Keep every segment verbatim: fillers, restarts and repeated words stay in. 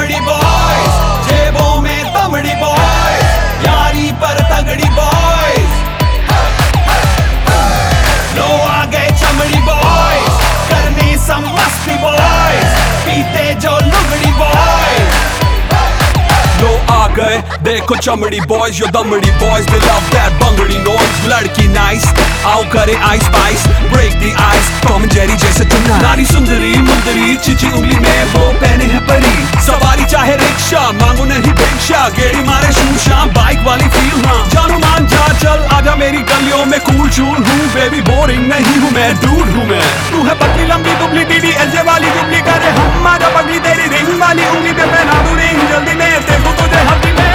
चमड़ी बॉयज, जेबों में दमड़ी बॉयज, यारी पर तगड़ी बॉयज। लो आ गए चमड़ी बॉयज, करने सब मस्ती बॉयज, पीते जो लुगड़ी बॉयज। लो आ गए देखो चमड़ी बॉयज, यो दमड़ी boys, they love that bangdi noise. लड़की नाइस, आओ करे ice spice, break the ice, Tom and Jerry जैसे तुम। नारी सुंदरी मुंदरी, चिची उंगली में वो पहने है परी। सवारी चाहे रिक्शा, मांगो नहीं भिक्षा, गेड़ी मारे शूशा, बाइक वाली फील। हाँ जानू मान जा, चल आजा मेरी गलियों में, कूल चूल हूँ बेबी, बोरिंग नहीं हूँ मैं, डूड हूँ मैं। तू है पतली लंबी दुबली टीडी, एलजे वाली जुबली, करे हम आजा पगली तेरी रिंग वाली उंगली पे पहना दूं रिंग, जल्दी में देखो तुझे हफ्ती में।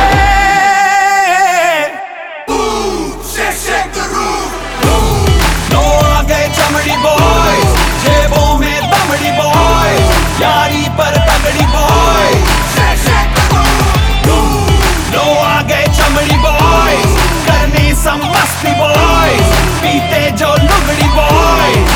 लो आ गए चमड़ी बॉयज, जेबों में दमड़ी बॉयज, यारी पर तगड़ी बॉयज। लो आ गए चमड़ी बॉयज, करने सब मस्ती बॉयज, पीते जो लुगड़ी बॉयज।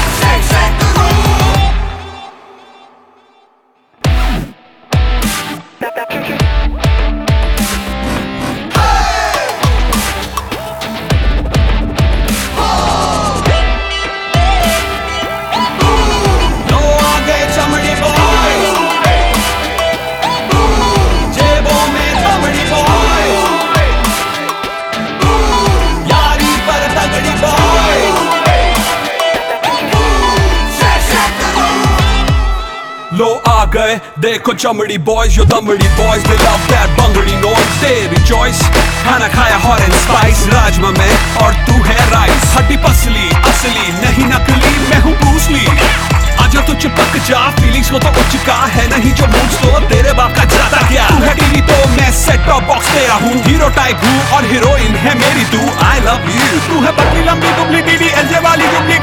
लो आ गए देखो चमड़ी बॉयज, यो दमड़ी boys, they love that bangdi noise. तेरी चॉइस खाना खाया हॉट एंड स्पाइस, राजमा में और तू है राइस। हड्डी पसली असली नहीं नकली, मैं हूँ ब्रूस ली। आजा तो चिपक जा, फीलिंग्स को तो उचका है नहीं जो मूड्स तो तेरे बाप का ज्यादा क्या। तू है टीवी तो मैं सेट टॉप बॉक्स तेरा हूँ, हीरो टाइप हूँ और हीरोइन है मेरी तू। I love you. तू है पतली लंबी दुबली टीवी, एलजे वाली जुबली,